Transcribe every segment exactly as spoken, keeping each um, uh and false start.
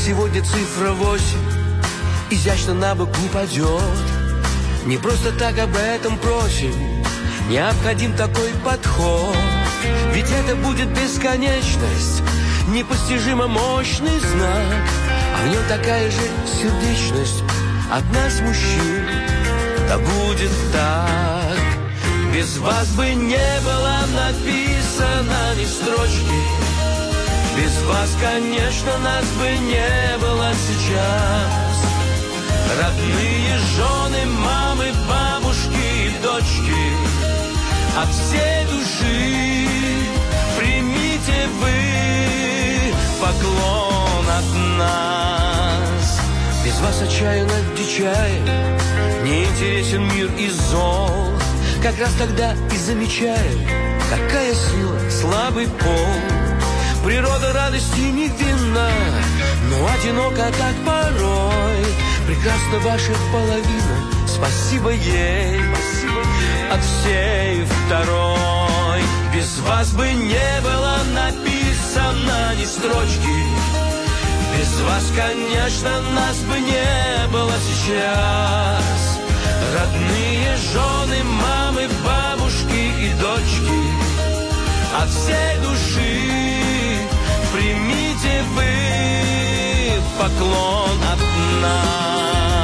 сегодня цифра восемь изящно на бок упадет. Не просто так об этом просим, необходим такой подход. Ведь это будет бесконечность, непостижимо мощный знак, а в нем такая же сердечность от нас, мужчин. Да будет так. Без вас бы не было написано ни строчки. Без вас, конечно, нас бы не было сейчас. Родные жены, мамы, бабушки и дочки, от всей души примите вы поклон от нас. Без вас отчаянно дичаем, не интересен мир и зол. Как раз тогда и замечаем, какая сила слабый пол. Природа радости невинна, но одинока так порой. Прекрасна ваша половина, спасибо ей, спасибо ей. От всей второй. Без вас бы не было написано ни строчки. Без вас, конечно, нас бы не было сейчас. Родные жены, мамы, бабушки и дочки, от всей души примите вы поклон от нас.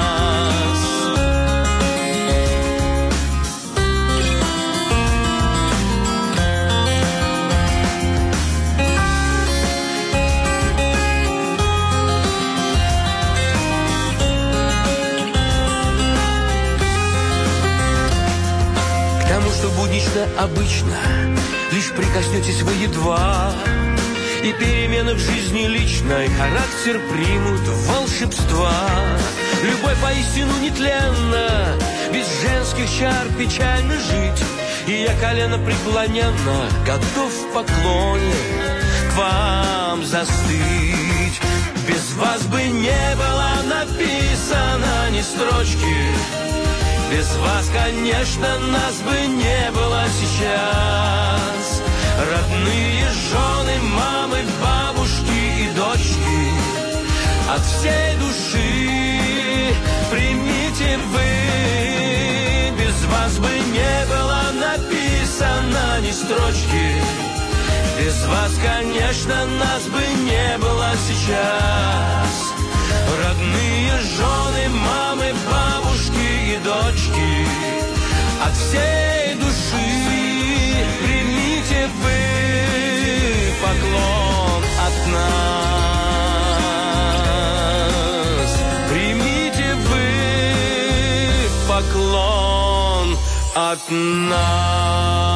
К тому, что буднично, обычно, лишь прикоснетесь вы едва, и перемены в жизни личной характер примут волшебства. Любовь поистину нетленна, без женских чар печально жить. И я колено преклоненно готов в поклоне к вам застыть. Без вас бы не было написано ни строчки. Без вас, конечно, нас бы не было сейчас. Родные жены, мамы, бабушки и дочки, от всей души примите вы. Без вас бы не было написано ни строчки. Без вас, конечно, нас бы не было сейчас. Родные жены, мамы, бабушки и дочки, от всей души примите вы поклон от нас. Примите вы поклон от нас.